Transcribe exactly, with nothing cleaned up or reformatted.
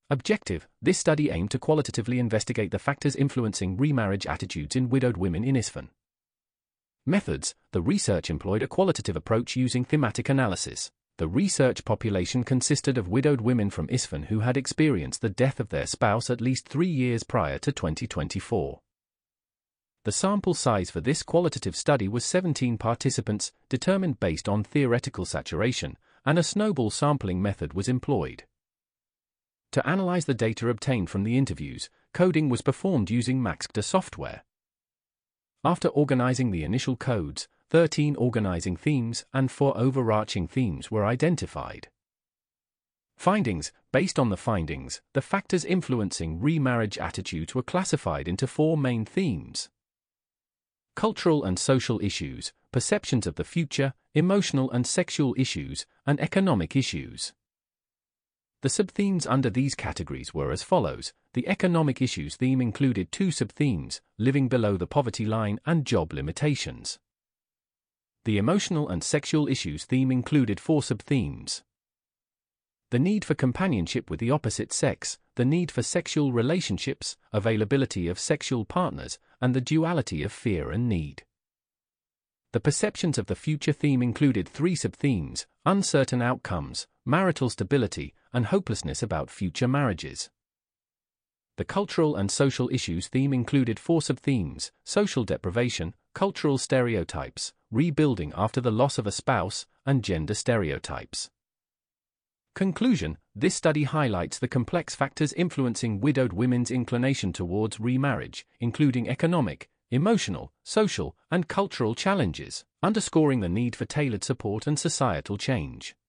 Objective: this study aimed to qualitatively investigate the factors influencing remarriage attitudes in widowed women in ISFAN. Methods: the research employed a qualitative approach using thematic analysis. The research population consisted of widowed women from ISFAN who had experienced the death of their spouse at least three years prior to twenty twenty-four. The sample size for this qualitative study was seventeen participants, determined based on theoretical saturation, and a snowball sampling method was employed. To analyze the data obtained from the interviews, coding was performed using MaxQDA software. After organizing the initial codes, thirteen organizing themes and four overarching themes were identified. Findings: based on the findings, the factors influencing remarriage attitudes were classified into four main themes: cultural and social issues, perceptions of the future, emotional and sexual issues, and economic issues. The subthemes under these categories were as follows. The economic issues theme included two subthemes: living below the poverty line and job limitations. The emotional and sexual issues theme included four subthemes: the need for companionship with the opposite sex, the need for sexual relationships, availability of sexual partners, and the duality of fear and need. The perceptions of the future theme included three subthemes: uncertain outcomes, marital stability, and hopelessness about future marriages. The cultural and social issues theme included four subthemes: social deprivation, cultural stereotypes, rebuilding after the loss of a spouse, and gender stereotypes. Conclusion: this study highlights the complex factors influencing widowed women's inclination towards remarriage, including economic, emotional, social, and cultural challenges, underscoring the need for tailored support and societal change.